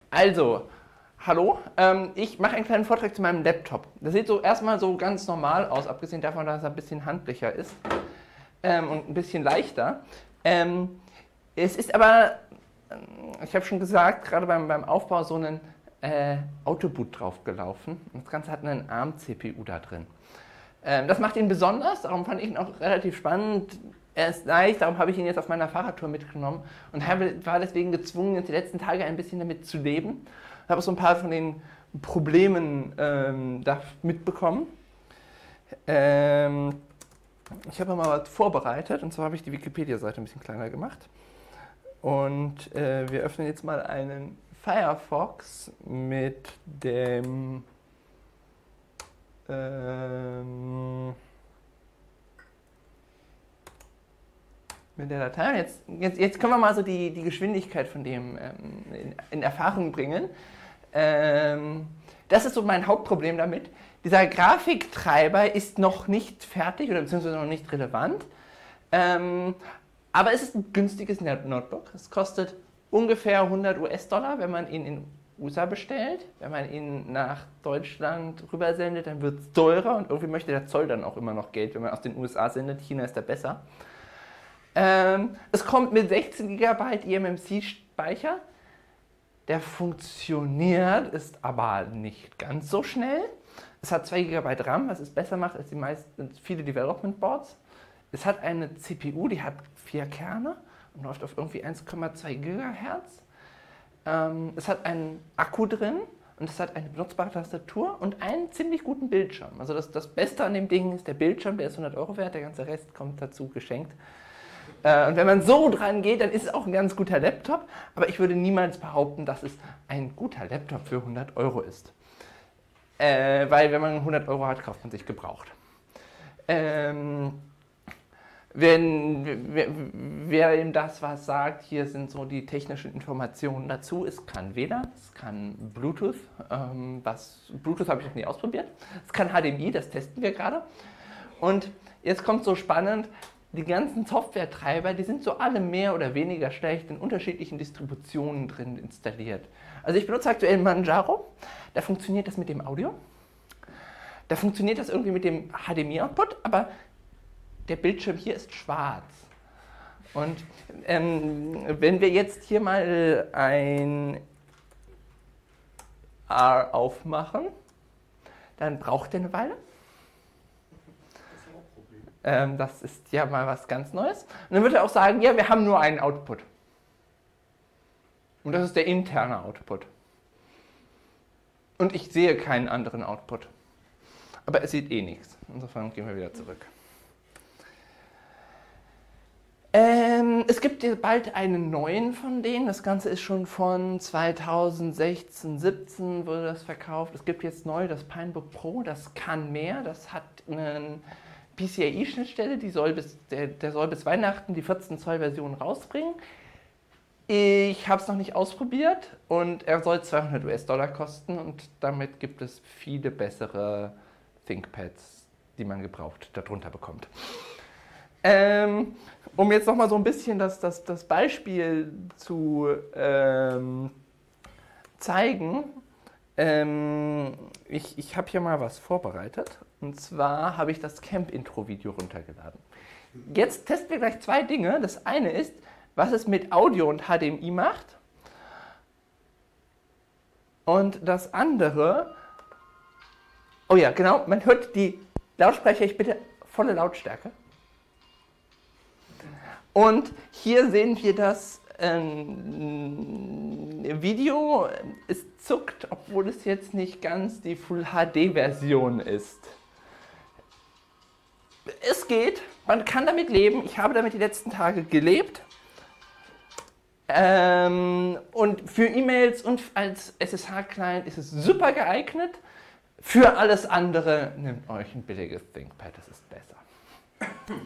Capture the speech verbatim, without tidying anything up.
Also, hallo, ähm, ich mache einen kleinen Vortrag zu meinem Laptop. Das sieht so erstmal so ganz normal aus, abgesehen davon, dass er ein bisschen handlicher ist ähm, und ein bisschen leichter. Ähm, es ist aber, ich habe schon gesagt, gerade beim, beim Aufbau so ein äh, Autoboot draufgelaufen. Und das Ganze hat einen ARM-C P U da drin. Ähm, das macht ihn besonders, darum fand ich ihn auch relativ spannend. Er ist leicht, darum habe ich ihn jetzt auf meiner Fahrradtour mitgenommen und habe, war deswegen gezwungen, jetzt die letzten Tage ein bisschen damit zu leben. Ich habe so ein paar von den Problemen ähm, da mitbekommen. Ähm, ich habe mal was vorbereitet, und zwar habe ich die Wikipedia-Seite ein bisschen kleiner gemacht. Und äh, wir öffnen jetzt mal einen Firefox mit dem ähm, mit der Datei. Jetzt, jetzt, jetzt können wir mal so die, die Geschwindigkeit von dem ähm, in, in Erfahrung bringen. Ähm, das ist so mein Hauptproblem damit. Dieser Grafiktreiber ist noch nicht fertig oder beziehungsweise noch nicht relevant. Ähm, aber es ist ein günstiges Notebook. Es kostet ungefähr hundert US-Dollar, wenn man ihn in U S A bestellt. Wenn man ihn nach Deutschland rübersendet, dann wird es teurer und irgendwie möchte der Zoll dann auch immer noch Geld, wenn man aus den U S A sendet. China ist da besser. Ähm, es kommt mit sechzehn Gigabyte E M M C-Speicher. Der funktioniert, ist aber nicht ganz so schnell. Es hat zwei Gigabyte RAM, was es besser macht als die meisten, viele Development Boards. Es hat eine C P U, die hat vier Kerne und läuft auf irgendwie eins Komma zwei Gigahertz. Ähm, es hat einen Akku drin und es hat eine benutzbare Tastatur und einen ziemlich guten Bildschirm. Also das, das Beste an dem Ding ist der Bildschirm, der ist hundert Euro wert, der ganze Rest kommt dazu geschenkt. Äh, und wenn man so dran geht, dann ist es auch ein ganz guter Laptop, aber ich würde niemals behaupten, dass es ein guter Laptop für hundert Euro ist. Äh, weil wenn man hundert Euro hat, kauft man sich gebraucht. Ähm, wenn, wer, wer ihm das was sagt, hier sind so die technischen Informationen dazu. Es kann W L A N, es kann Bluetooth, ähm, was, Bluetooth habe ich noch nie ausprobiert. Es kann H D M I, das testen wir gerade. Und jetzt kommt so spannend, die ganzen Softwaretreiber, die sind so alle mehr oder weniger schlecht in unterschiedlichen Distributionen drin installiert. Also ich benutze aktuell Manjaro, da funktioniert das mit dem Audio, da funktioniert das irgendwie mit dem H D M I-Output, aber der Bildschirm hier ist schwarz. Und ähm, wenn wir jetzt hier mal ein R aufmachen, dann braucht er eine Weile. Ähm, das ist ja mal was ganz Neues. Und dann wird er auch sagen, ja, wir haben nur einen Output. Und das ist der interne Output. Und ich sehe keinen anderen Output. Aber es sieht eh nichts. Insofern gehen wir wieder zurück. Ähm, es gibt bald einen neuen von denen. Das Ganze ist schon von zweitausendsechzehn, siebzehn wurde das verkauft. Es gibt jetzt neu das Pinebook Pro. Das kann mehr. Das hat einen P C I E-Schnittstelle. Die soll bis, der, der soll bis Weihnachten die vierzehn Zoll Version rausbringen. Ich habe es noch nicht ausprobiert und er soll zweihundert US-Dollar kosten und damit gibt es viele bessere ThinkPads, die man gebraucht darunter bekommt. Ähm, um jetzt nochmal so ein bisschen das, das, das Beispiel zu ähm, zeigen, ähm, ich, ich habe hier mal was vorbereitet und zwar habe ich das Camp-Intro-Video runtergeladen. Jetzt testen wir gleich zwei Dinge. Das eine ist, was es mit Audio und H D M I macht. Und das andere, oh ja, genau, man hört die Lautsprecher, ich bitte volle Lautstärke. Und hier sehen wir das ähm, Video, es zuckt, obwohl es jetzt nicht ganz die Full H D-Version ist. Es geht, man kann damit leben, ich habe damit die letzten Tage gelebt. Ähm, und für E-Mails und als S S H-Client ist es super geeignet. Für alles andere nehmt euch ein billiges ThinkPad, das ist besser.